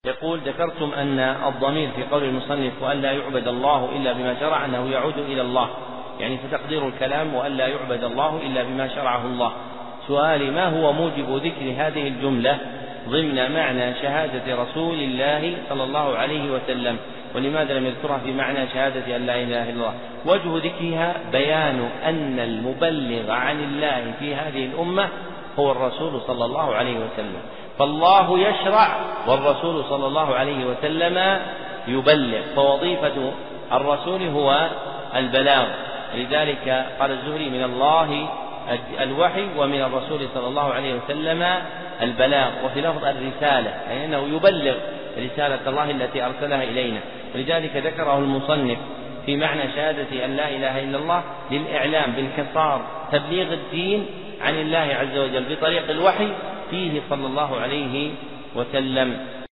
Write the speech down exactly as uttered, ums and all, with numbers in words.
يقول: ذكرتم أن الضمير في قول المصنف وأن لا يعبد الله إلا بما شرع أنه يعود إلى الله، يعني فتقدير الكلام وأن لا يعبد الله إلا بما شرعه الله. سؤالي: ما هو موجب ذكر هذه الجملة ضمن معنى شهادة رسول الله صلى الله عليه وسلم، ولماذا لم يذكرها في معنى شهادة أن لا إله إلا الله؟ وجه ذكرها بيان أن المبلغ عن الله في هذه الأمة هو الرسول صلى الله عليه وسلم، فالله يشرع والرسول صلى الله عليه وسلم يبلغ، فوظيفة الرسول هو البلاغ. لذلك قال الزهري: من الله الوحي ومن الرسول صلى الله عليه وسلم البلاغ، وفي لفظ الرسالة، يعني أنه يبلغ رسالة الله التي أرسلها إلينا. ولذلك ذكره المصنف في معنى شهادة أن لا إله إلا الله للإعلام بالكسار تبليغ الدين عن الله عز وجل بطريق الوحي فيه صلى الله عليه وسلم.